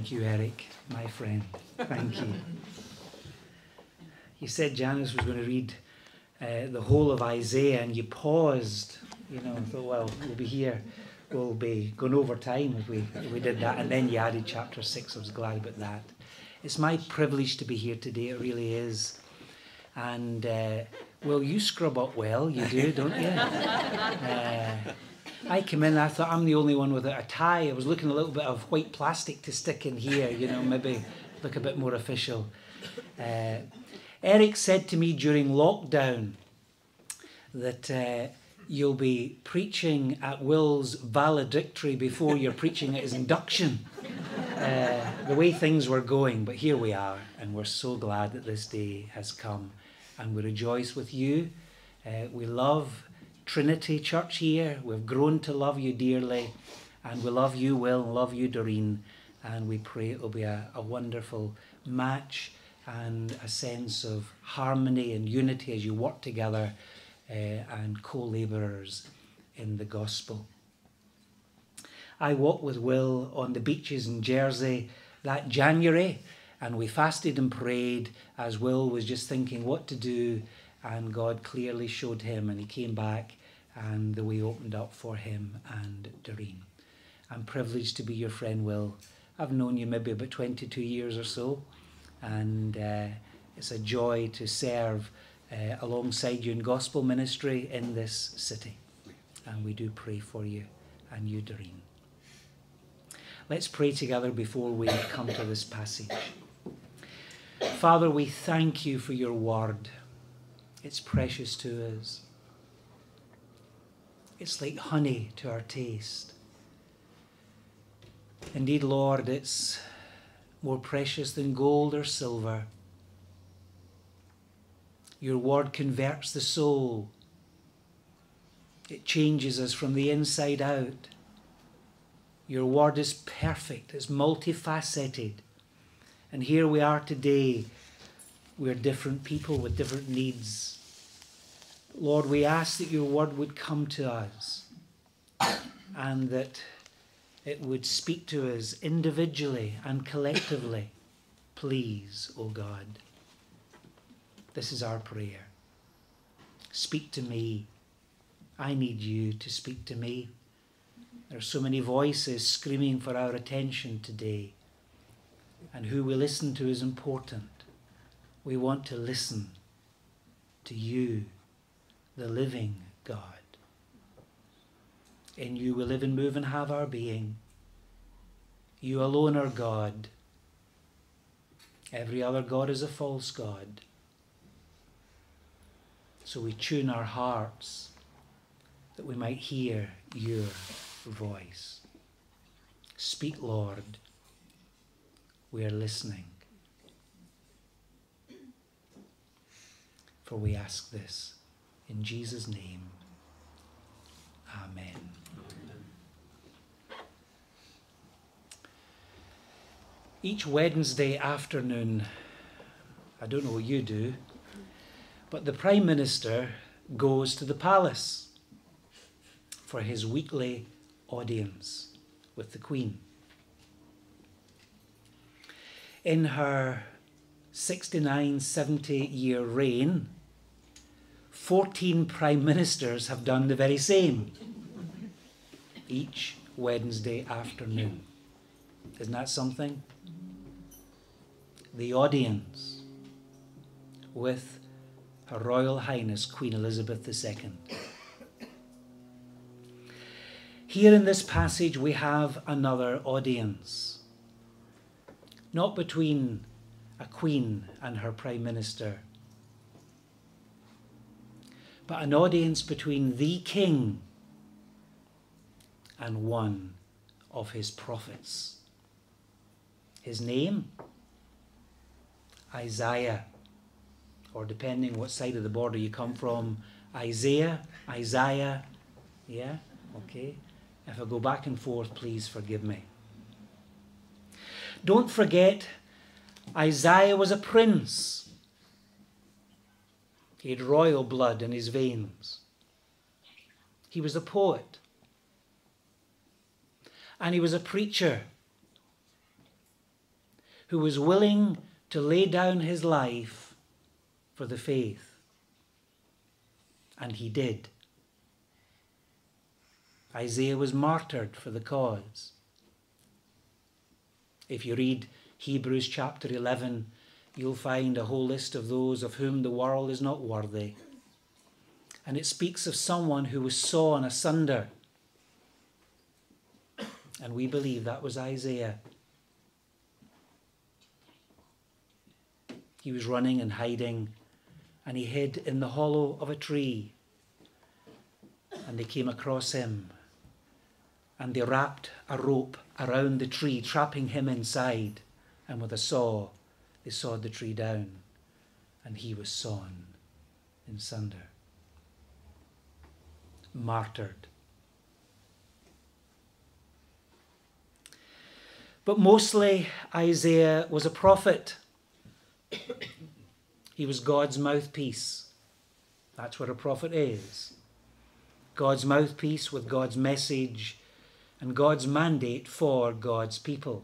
Thank you, Eric, my friend. Thank you. You said Janice was going to read the whole of Isaiah, and you paused. You know, thought, well, we'll be here. We'll be going over time if we did that. And then you added chapter 6. I was glad about that. It's my privilege to be here today. It really is. And, well, you scrub up well. You do, don't you? I came in, I thought I'm the only one without a tie. I was looking a little bit of white plastic to stick in here, you know, maybe look a bit more official. Eric said to me during lockdown that you'll be preaching at Will's valedictory before you're preaching at his induction. The way things were going, but here we are, and we're so glad that this day has come, and we rejoice with you. We love Trinity Church here. We've grown to love you dearly, and we love you, Will, and love you, Doreen, and we pray it will be a wonderful match and a sense of harmony and unity as you work together and co-labourers in the gospel. I walked with Will on the beaches in Jersey that January, and we fasted and prayed as Will was just thinking what to do, and God clearly showed him, and he came back and the way opened up for him and Doreen. I'm privileged to be your friend, Will. I've known you maybe about 22 years or so, and it's a joy to serve alongside you in gospel ministry in this city. And we do pray for you and you, Doreen. Let's pray together before we come to this passage. Father, we thank you for your word. It's precious to us. It's like honey to our taste. Indeed, Lord, it's more precious than gold or silver. Your word converts the soul. It changes us from the inside out. Your word is perfect. It's multifaceted. And here we are today. We're different people with different needs. Lord, we ask that your word would come to us and that it would speak to us individually and collectively. Please, O God. This is our prayer. Speak to me. I need you to speak to me. There are so many voices screaming for our attention today. And who we listen to is important. We want to listen to you, the living God. In you we live and move and have our being. You alone are God. Every other God is a false God. So we tune our hearts that we might hear your voice. Speak, Lord. We are listening. For we ask this in Jesus' name. Amen. Each Wednesday afternoon, I don't know what you do, but the Prime Minister goes to the palace for his weekly audience with the Queen. In her 69, 70-year reign, 14 Prime Ministers have done the very same each Wednesday afternoon. Isn't that something? The audience with Her Royal Highness Queen Elizabeth II. Here in this passage we have another audience. Not between a queen and her prime minister, but an audience between the king and one of his prophets. His name? Isaiah, or depending what side of the border you come from, Isaiah, yeah, okay. If I go back and forth, please forgive me. Don't forget, Isaiah was a prince. He had royal blood in his veins. He was a poet. And he was a preacher. who was willing to lay down his life for the faith. And he did. Isaiah was martyred for the cause. If you read Hebrews chapter 11, you'll find a whole list of those of whom the world is not worthy. And it speaks of someone who was sawn asunder. And we believe that was Isaiah. He was running and hiding, and he hid in the hollow of a tree. And they came across him, and they wrapped a rope around the tree, trapping him inside. And with a saw, they sawed the tree down, and he was sawn in sunder. Martyred. But mostly Isaiah was a prophet. He was God's mouthpiece. That's what a prophet is. God's mouthpiece with God's message and God's mandate for God's people.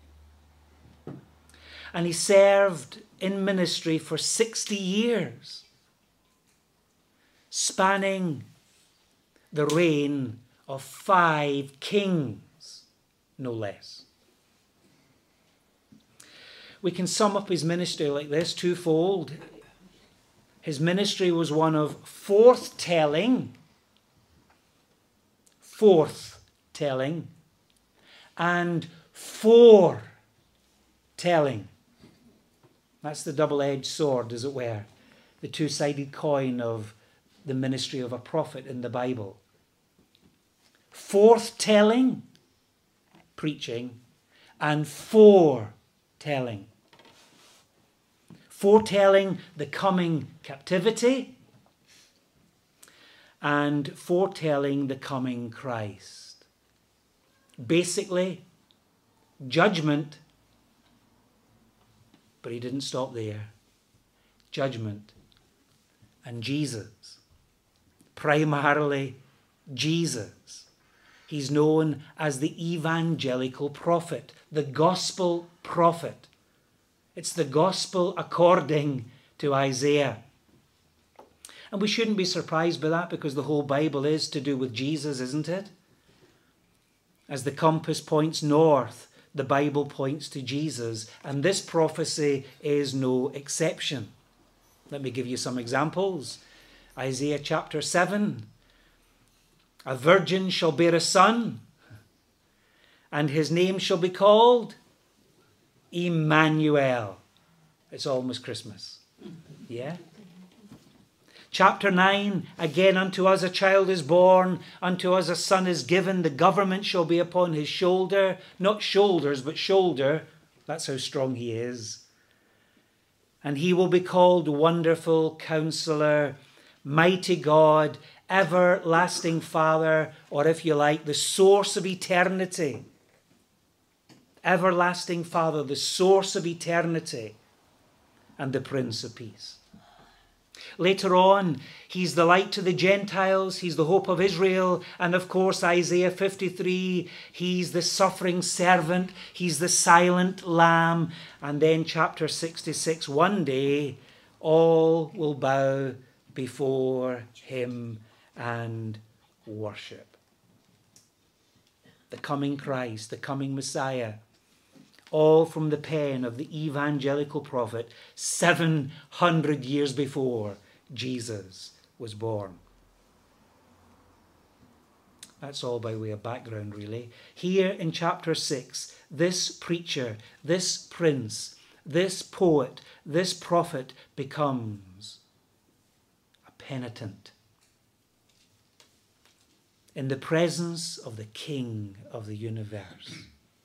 And he served in ministry for 60 years, spanning the reign of 5 kings, no less. We can sum up his ministry like this, twofold. His ministry was one of forth-telling, and foretelling. That's the double-edged sword, as it were, the two-sided coin of the ministry of a prophet in the Bible. Forthtelling, preaching, and foretelling. Foretelling the coming captivity and foretelling the coming Christ. Basically, judgment, but he didn't stop there. Judgment and Jesus. Primarily Jesus. He's known as the evangelical prophet, the gospel prophet. It's the gospel according to Isaiah. And we shouldn't be surprised by that, because the whole Bible is to do with Jesus, isn't it? As the compass points north, the Bible points to Jesus, and this prophecy is no exception. Let me give you some examples. Isaiah chapter 7. A virgin shall bear a son, and his name shall be called Emmanuel. It's almost Christmas. Yeah? Chapter 9, again, unto us a child is born, unto us a son is given, the government shall be upon his shoulder. Not shoulders, but shoulder. That's how strong he is. And he will be called Wonderful Counselor, Mighty God, Everlasting Father, or if you like, the source of eternity. Everlasting Father, the source of eternity, and the Prince of Peace. Later on, he's the light to the Gentiles, he's the hope of Israel, and of course Isaiah 53, he's the suffering servant, he's the silent lamb, and then chapter 66, one day all will bow before him and worship. The coming Christ, the coming Messiah, all from the pen of the evangelical prophet 700 years before Jesus was born. That's all by way of background, really. Here in chapter 6, this preacher, this prince, this poet, this prophet becomes a penitent in the presence of the King of the universe.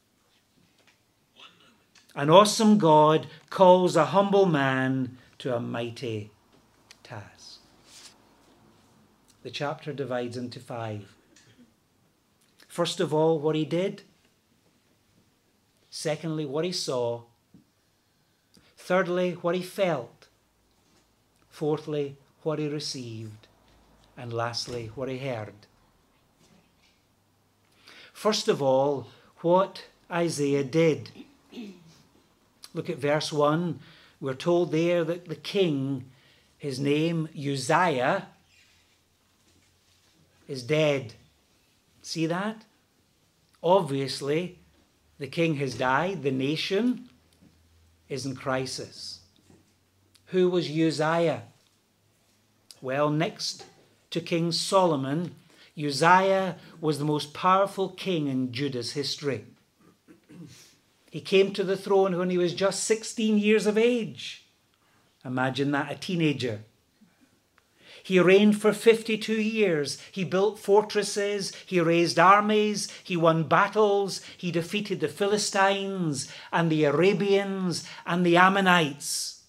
An awesome God calls a humble man to a mighty task. The chapter divides into 5. First of all, what he did. Secondly, what he saw. Thirdly, what he felt. Fourthly, what he received. And lastly, what he heard. First of all, what Isaiah did. Look at verse 1. We're told there that the king, his name Uzziah, is dead. See that? Obviously, the king has died. The nation is in crisis. Who was Uzziah? Well, next to King Solomon, Uzziah was the most powerful king in Judah's history. He came to the throne when he was just 16 years of age. Imagine that, a teenager. He reigned for 52 years. He built fortresses, he raised armies, he won battles, he defeated the Philistines and the Arabians and the Ammonites.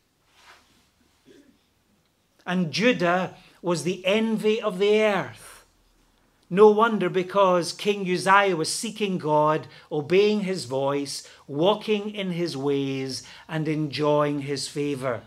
And Judah was the envy of the earth. No wonder, because King Uzziah was seeking God, obeying his voice, walking in his ways, and enjoying his favour.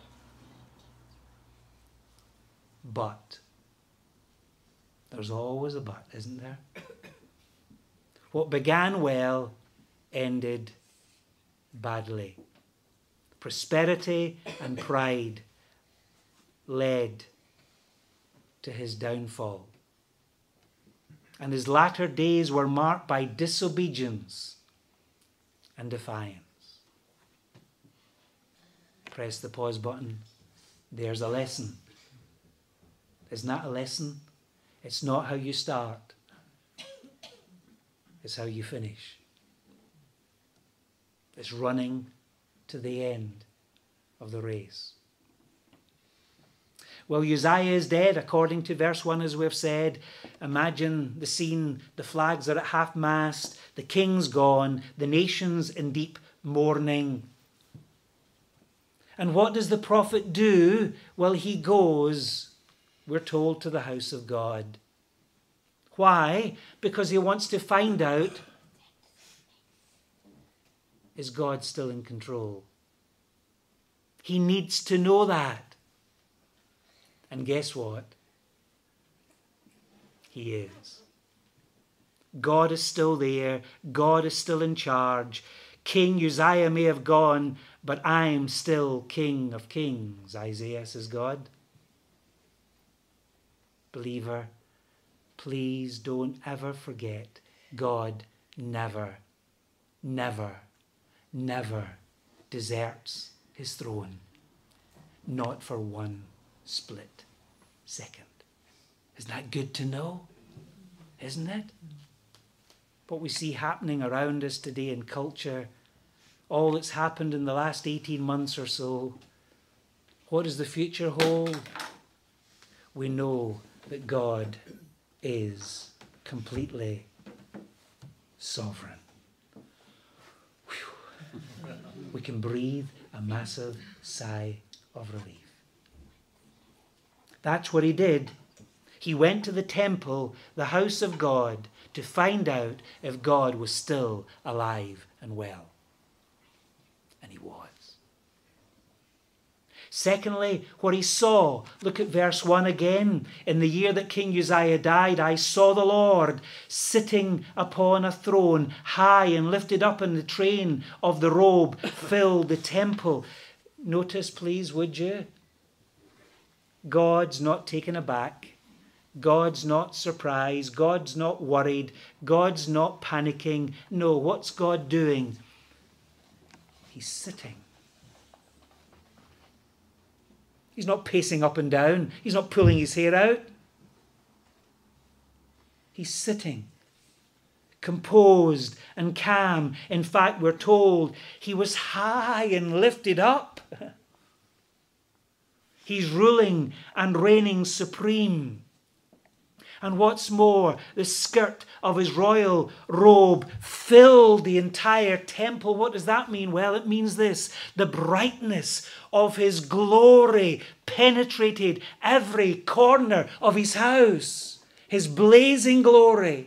But there's always a but, isn't there? What began well ended badly. Prosperity and pride led to his downfall. And his latter days were marked by disobedience and defiance. Press the pause button. There's a lesson. Isn't that a lesson? It's not how you start. It's how you finish. It's running to the end of the race. Well, Uzziah is dead, according to verse 1, as we've said. Imagine the scene. The flags are at half-mast. The king's gone. The nation's in deep mourning. And what does the prophet do? Well, he goes, we're told, to the house of God. Why? Because he wants to find out, is God still in control? He needs to know that. And guess what? He is. God is still there. God is still in charge. King Uzziah may have gone, but I'm still King of Kings, Isaiah says God. Believer, please don't ever forget, God never, never, never deserts his throne. Not for one split second. Isn't that good to know? Isn't it? What we see happening around us today in culture, all that's happened in the last 18 months or so, what does the future hold? We know that God is completely sovereign. Whew. We can breathe a massive sigh of relief. That's what he did. He went to the temple, the house of God, to find out if God was still alive and well. And he was. Secondly, what he saw. Look at verse 1 again. In the year that King Uzziah died, I saw the Lord sitting upon a throne, high and lifted up, and the train of the robe filled the temple. Notice, please, would you? God's not taken aback. God's not surprised. God's not worried. God's not panicking. No, what's God doing? He's sitting. He's not pacing up and down. He's not pulling his hair out. He's sitting, composed and calm. In fact, we're told he was high and lifted up. He's ruling and reigning supreme. And what's more, the skirt of his royal robe filled the entire temple. What does that mean? Well, it means this. The brightness of his glory penetrated every corner of his house. His blazing glory.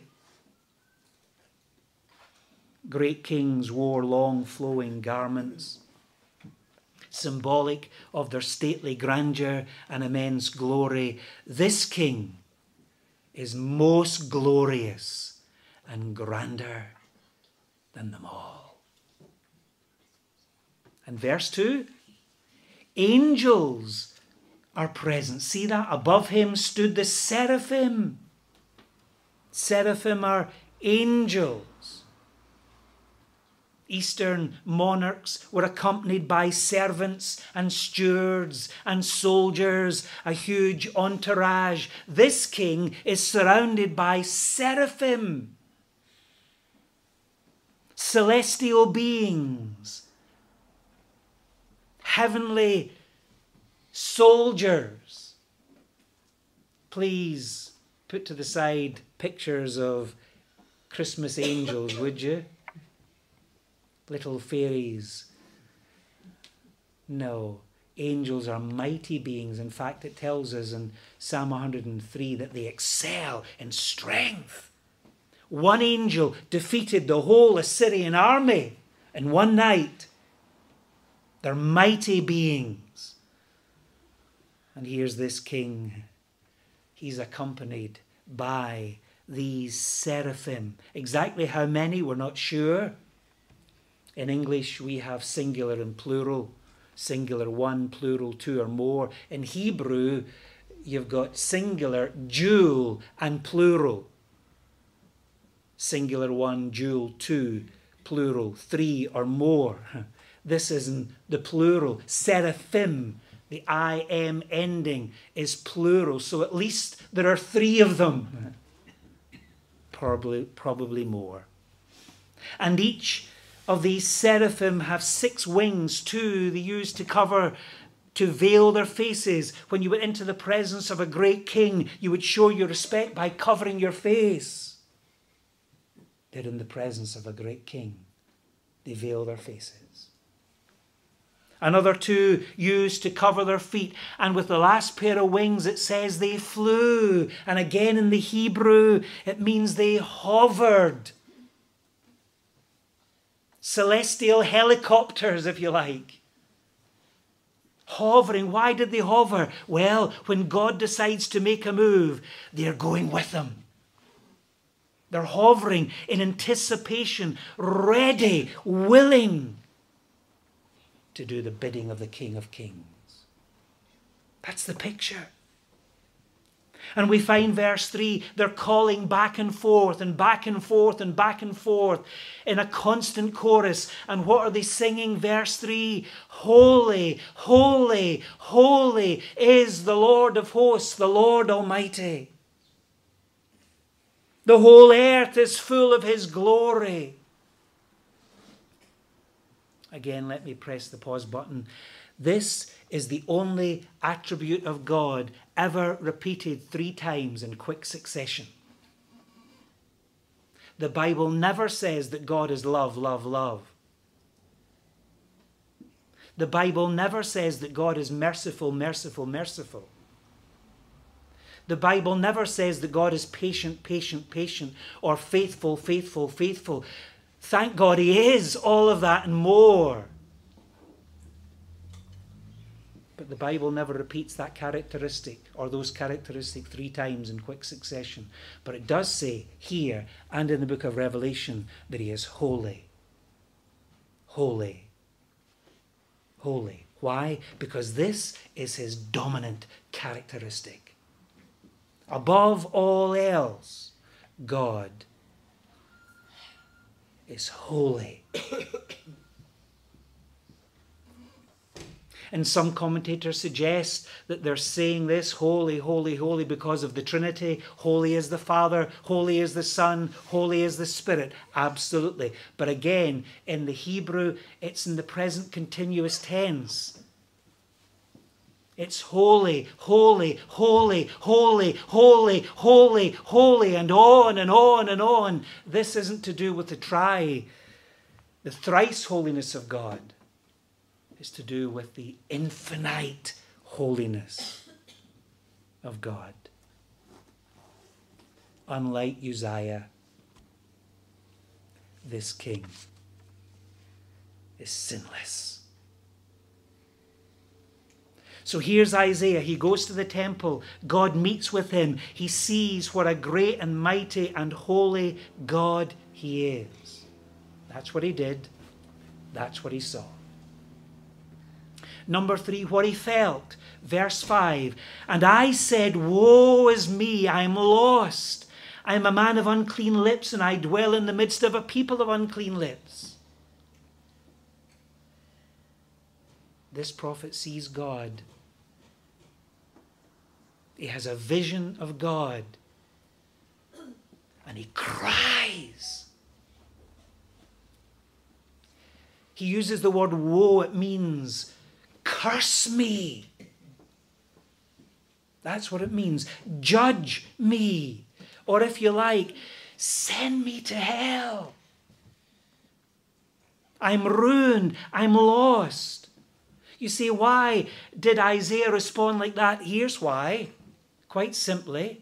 Great kings wore long flowing garments, symbolic of their stately grandeur and immense glory. This king is most glorious and grander than them all. And verse 2, angels are present. See that? Above him stood the seraphim. Seraphim are angels. Eastern monarchs were accompanied by servants and stewards and soldiers, a huge entourage. This king is surrounded by seraphim, celestial beings, heavenly soldiers. Please put to the side pictures of Christmas angels, would you? Little fairies. No, angels are mighty beings. In fact, it tells us in Psalm 103 that they excel in strength. One angel defeated the whole Assyrian army in one night. They're mighty beings. And here's this king. He's accompanied by these seraphim. Exactly how many, we're not sure. In English, we have singular and plural. Singular one, plural two or more. In Hebrew, you've got singular, dual, and plural. Singular one, dual two, plural three or more. This isn't the plural. Seraphim, the I-M ending, is plural. So at least there are three of them. Probably more. And each of these seraphim have 6 wings too. They used to veil their faces. When you went into the presence of a great king, you would show your respect by covering your face. They're in the presence of a great king. They veil their faces. Another 2 used to cover their feet. And with the last pair of wings, it says they flew. And again in the Hebrew, it means they hovered. Celestial helicopters, if you like. Hovering. Why did they hover? Well, when God decides to make a move, they're going with him. They're hovering in anticipation, ready, willing to do the bidding of the King of Kings. That's the picture. And we find verse 3, they're calling back and forth and back and forth and back and forth in a constant chorus. And what are they singing? Verse 3, holy, holy, holy is the Lord of hosts, the Lord Almighty. The whole earth is full of his glory. Again, let me press the pause button. This is the only attribute of God ever repeated 3 times in quick succession. The Bible never says that God is love, love, love. The Bible never says that God is merciful, merciful, merciful. The Bible never says that God is patient, patient, patient, or faithful, faithful, faithful. Thank God he is all of that and more. But the Bible never repeats that characteristic or those characteristics 3 times in quick succession. But it does say here and in the book of Revelation that he is holy. Holy. Holy. Why? Because this is his dominant characteristic. Above all else, God is holy. And some commentators suggest that they're saying this, holy, holy, holy, because of the Trinity. Holy is the Father, holy is the Son, holy is the Spirit. Absolutely. But again, in the Hebrew, it's in the present continuous tense. It's holy, holy, holy, holy, holy, holy, holy, and on and on and on. This isn't to do with the thrice holiness of God. It's to do with the infinite holiness of God. Unlike Uzziah, this king is sinless. So here's Isaiah. He goes to the temple. God meets with him. He sees what a great and mighty and holy God he is. That's what he did. That's what he saw. Number 3, what he felt. Verse 5, and I said, woe is me, I'm lost. I am a man of unclean lips, and I dwell in the midst of a people of unclean lips. This prophet sees God. He has a vision of God. And he cries. He uses the word woe. It means curse me. That's what it means. Judge me. Or if you like, send me to hell. I'm ruined. I'm lost. You say, why did Isaiah respond like that? Here's why. Quite simply.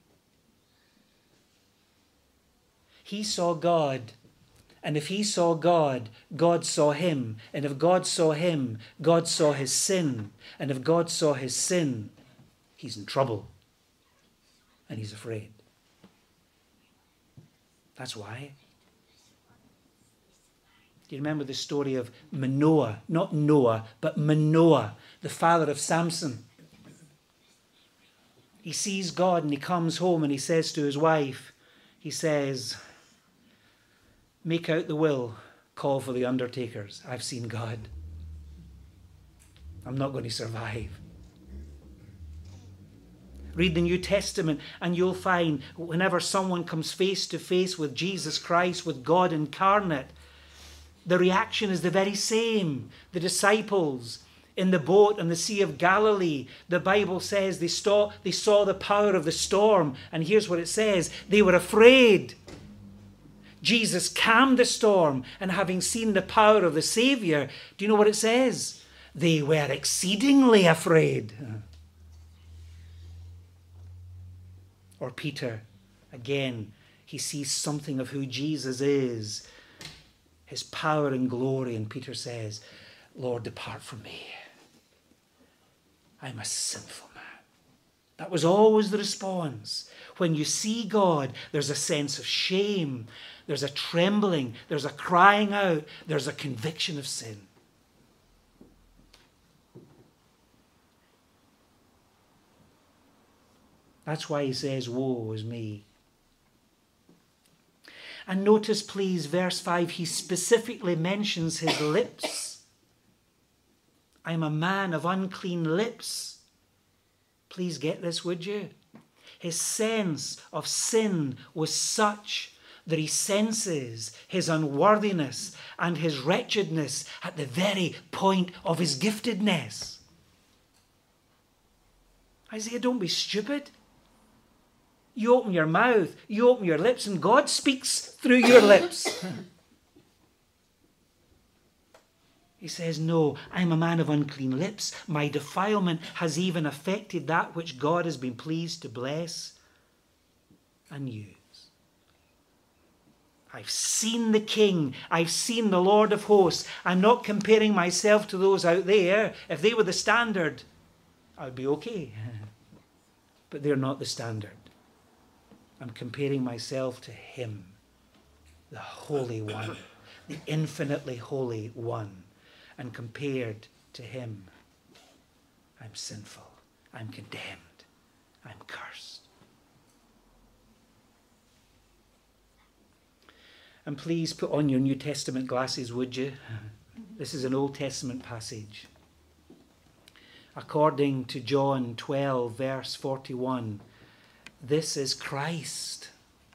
He saw God. And if he saw God, God saw him. And if God saw him, God saw his sin. And if God saw his sin, he's in trouble. And he's afraid. That's why. Do you remember the story of Manoah? Not Noah, but Manoah, the father of Samson. He sees God and he comes home and he says to his wife, he says, make out the will, call for the undertakers. I've seen God. I'm not going to survive. Read the New Testament and you'll find whenever someone comes face to face with Jesus Christ, with God incarnate, the reaction is the very same. The disciples in the boat on the Sea of Galilee, the Bible says they saw the power of the storm. And here's what it says. They were afraid. Jesus calmed the storm, and having seen the power of the Saviour, do you know what it says? They were exceedingly afraid. Or Peter, again, he sees something of who Jesus is, his power and glory, and Peter says, Lord, depart from me. I'm a sinful man. That was always the response. When you see God, there's a sense of shame, there's a trembling, there's a crying out, there's a conviction of sin. That's why he says, woe is me. And notice, please, verse 5, he specifically mentions his lips. I'm a man of unclean lips. Please get this, would you? His sense of sin was such that he senses his unworthiness and his wretchedness at the very point of his giftedness. Isaiah, don't be stupid. You open your mouth, you open your lips, and God speaks through your lips. He says, no, I'm a man of unclean lips. My defilement has even affected that which God has been pleased to bless and use. I've seen the King. I've seen the Lord of hosts. I'm not comparing myself to those out there. If they were the standard, I'd be okay. But they're not the standard. I'm comparing myself to him, the Holy One, the infinitely holy one. And compared to him, I'm sinful, I'm condemned, I'm cursed. And please put on your New Testament glasses, would you? This is an Old Testament passage. According to John 12, verse 41, this is Christ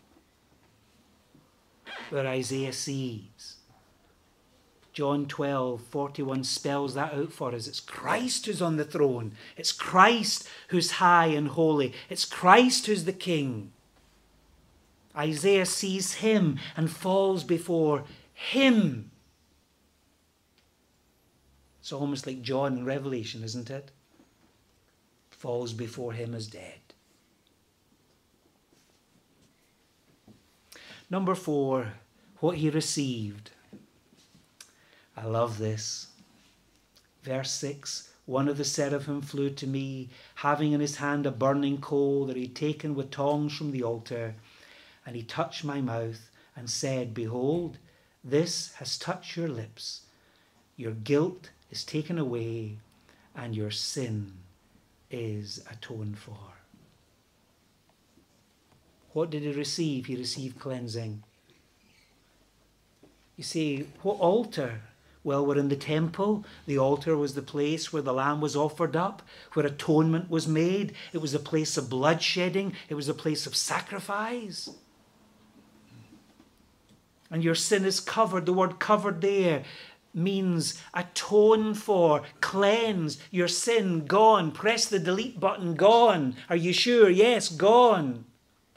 that Isaiah sees. John 12, 41 spells that out for us. It's Christ who's on the throne. It's Christ who's high and holy. It's Christ who's the King. Isaiah sees him and falls before him. It's almost like John in Revelation, isn't it? Falls before him as dead. Number 4, what he received. I love this. Verse 6, one of the seraphim flew to me, having in his hand a burning coal that he had taken with tongs from the altar, and he touched my mouth and said, behold, this has touched your lips. Your guilt is taken away, and your sin is atoned for. What did he receive? He received cleansing. You say, what altar? Well, we're in the temple. The altar was the place where the lamb was offered up, where atonement was made. It was a place of bloodshedding. It was a place of sacrifice. And your sin is covered. The word covered there means atone for, cleanse. Your sin, gone. Press the delete button, gone. Are you sure? Yes, gone.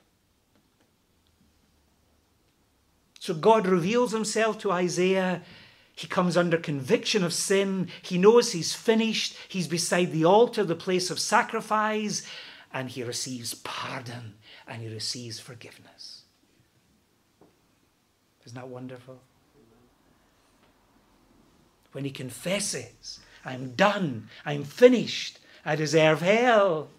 So God reveals himself to Isaiah. He comes under conviction of sin. He knows he's finished. He's beside the altar, the place of sacrifice. And he receives pardon and he receives forgiveness. Isn't that wonderful? When he confesses, I'm done, I'm finished, I deserve hell.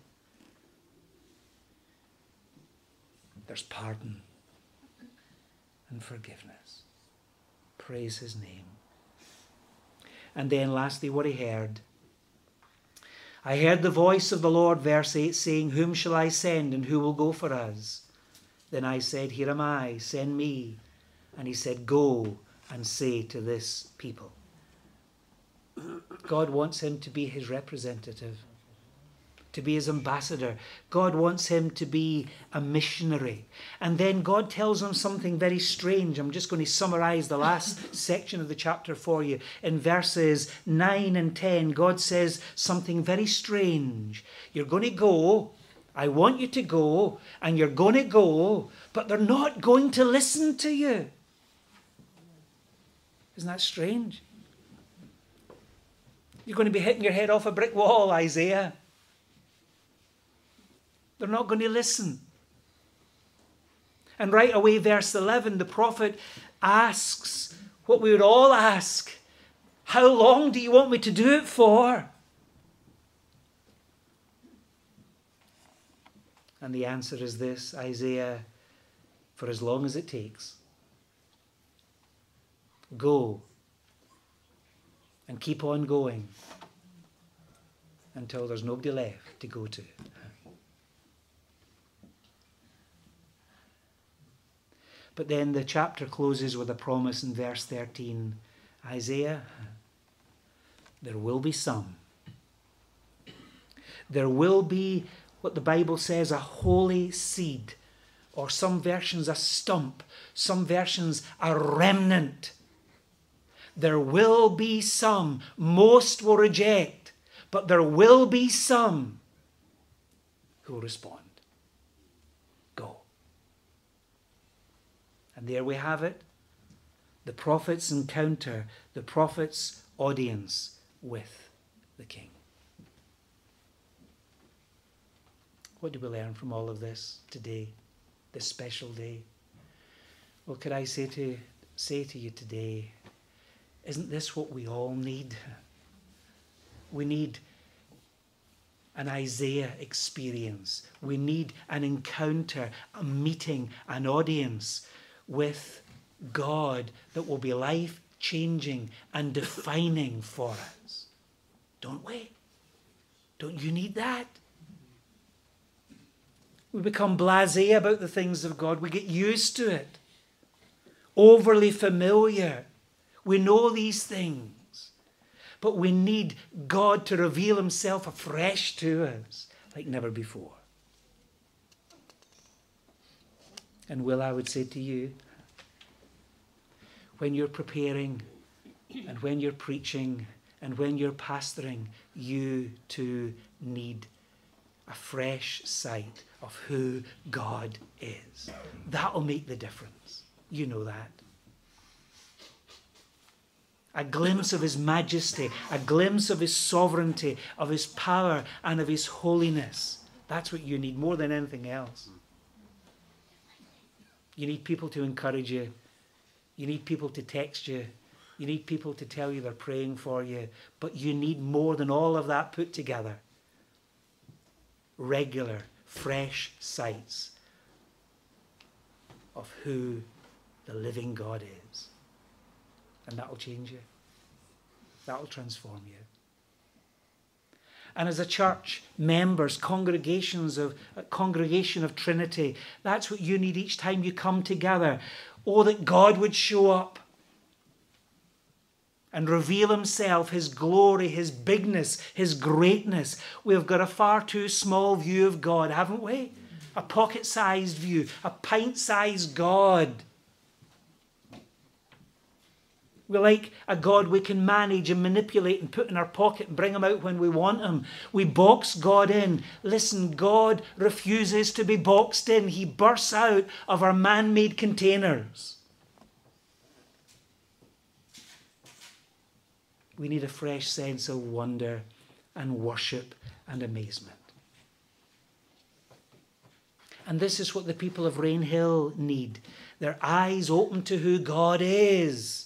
There's pardon and forgiveness. Praise his name. And then lastly, what he heard. I heard the voice of the Lord, verse 8, saying, whom shall I send and who will go for us? Then I said, here am I, send me. And he said, go and say to this people. God wants him to be his representative, to be his ambassador. God wants him to be a missionary. And then God tells him something very strange. I'm just going to summarize the last section of the chapter for you. In verses 9 and 10, God says something very strange. You're going to go. I want you to go. And you're going to go. But they're not going to listen to you. Isn't that strange? You're going to be hitting your head off a brick wall, Isaiah. They're not going to listen. And right away, verse 11, the prophet asks what we would all ask. How long do you want me to do it for? And the answer is this, Isaiah, for as long as it takes. Go and keep on going until there's nobody left to go to. But then the chapter closes with a promise in verse 13. Isaiah, there will be some. There will be what the Bible says, a holy seed, or some versions a stump, some versions a remnant. There will be some. Most will reject, but there will be some who will respond. Go. And there we have it. The prophet's encounter, the prophet's audience with the king. What do we learn from all of this today, this special day? Well, could I say to you today, isn't this what we all need? We need an Isaiah experience. We need an encounter, a meeting, an audience with God that will be life-changing and defining for us. Don't we? Don't you need that? We become blasé about the things of God. We get used to it. Overly familiar. We know these things. But we need God to reveal himself afresh to us like never before. And Will, I would say to you, when you're preparing and when you're preaching and when you're pastoring, you too need a fresh sight of who God is. That'll make the difference. You know that. A glimpse of his majesty, a glimpse of his sovereignty, of his power and of his holiness. That's what you need more than anything else. You need people to encourage you. You need people to text you. You need people to tell you they're praying for you. But you need more than all of that put together. Regular, fresh sights of who the living God is. And that'll change you. That'll transform you. And as a church, members, congregation of Trinity, that's what you need each time you come together. Oh, that God would show up and reveal himself, his glory, his bigness, his greatness. We've got a far too small view of God, haven't we? A pocket-sized view, a pint-sized God. We like a God we can manage and manipulate and put in our pocket and bring him out when we want him. We box God in. Listen, God refuses to be boxed in. He bursts out of our man-made containers. We need a fresh sense of wonder and worship and amazement. And this is what the people of Rainhill need. Their eyes open to who God is.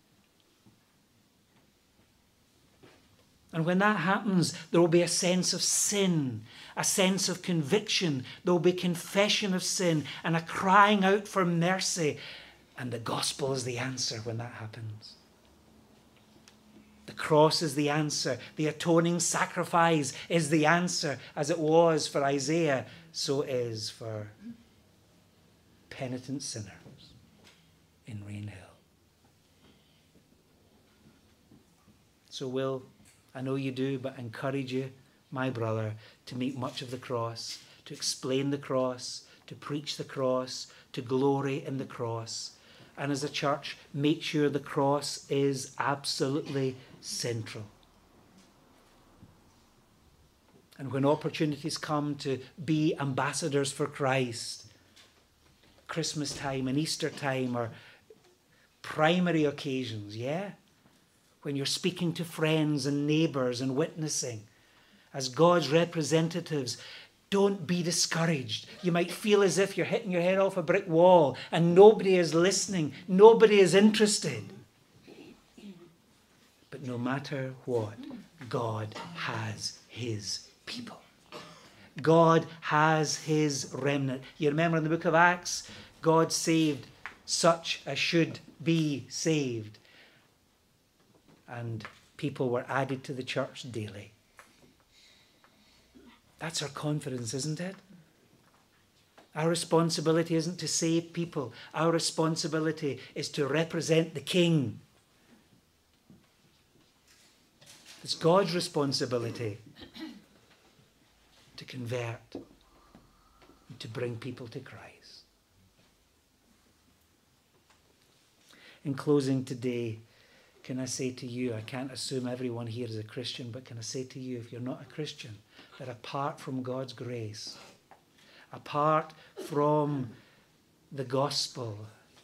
And when that happens, there will be a sense of sin, a sense of conviction. There will be confession of sin and a crying out for mercy. And the gospel is the answer when that happens. The cross is the answer. The atoning sacrifice is the answer. As it was for Isaiah, so is for penitent sinners in Rainhill. So Will, I know you do, but I encourage you, my brother, to make much of the cross, to explain the cross, to preach the cross, to glory in the cross. And as a church, make sure the cross is absolutely central. And when opportunities come to be ambassadors for Christ, Christmas time and Easter time are primary occasions, yeah? When you're speaking to friends and neighbours and witnessing, as God's representatives, don't be discouraged. You might feel as if you're hitting your head off a brick wall and nobody is listening, nobody is interested. But no matter what, God has his people. God has his remnant. You remember in the book of Acts, God saved such as should be saved. And people were added to the church daily. That's our confidence, isn't it? Our responsibility isn't to save people. Our responsibility is to represent the King. It's God's responsibility to convert and to bring people to Christ. In closing today, can I say to you, I can't assume everyone here is a Christian, but can I say to you, if you're not a Christian, that apart from God's grace, apart from the gospel,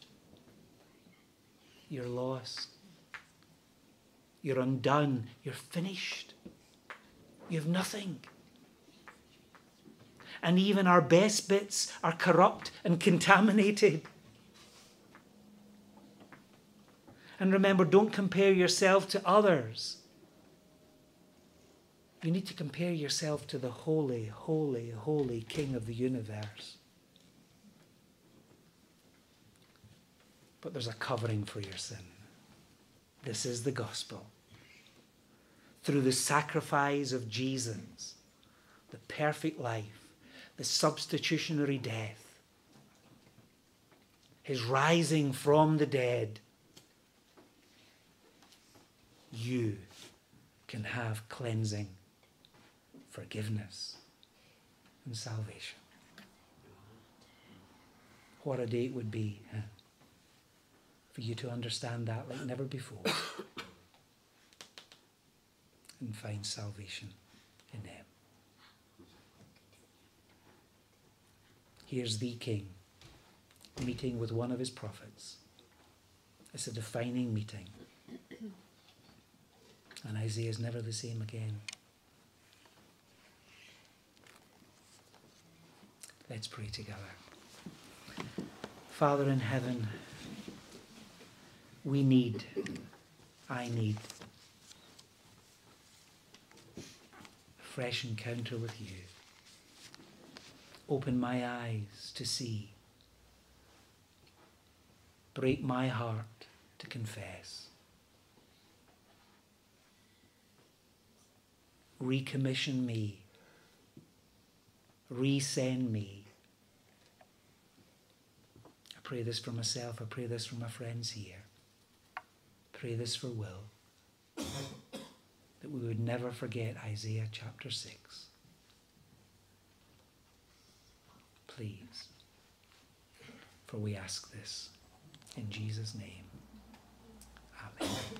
you're lost. You're undone. You're finished. You have nothing. And even our best bits are corrupt and contaminated. And remember, don't compare yourself to others. You need to compare yourself to the holy, holy, holy King of the universe. But there's a covering for your sin. This is the gospel. Through the sacrifice of Jesus, the perfect life, the substitutionary death, his rising from the dead, you can have cleansing, forgiveness, and salvation. What a day it would be for you to understand that like never before and find salvation in him. Here's the King meeting with one of his prophets. It's a defining meeting. And Isaiah is never the same again. Let's pray together. Father in heaven, I need a fresh encounter with you. Open my eyes to see. Break my heart to confess. recommission me, resend me. I pray this for myself. I pray this for my friends here. Pray this for Will, that we would never forget Isaiah chapter 6. Please, for we ask this in Jesus' name. Amen.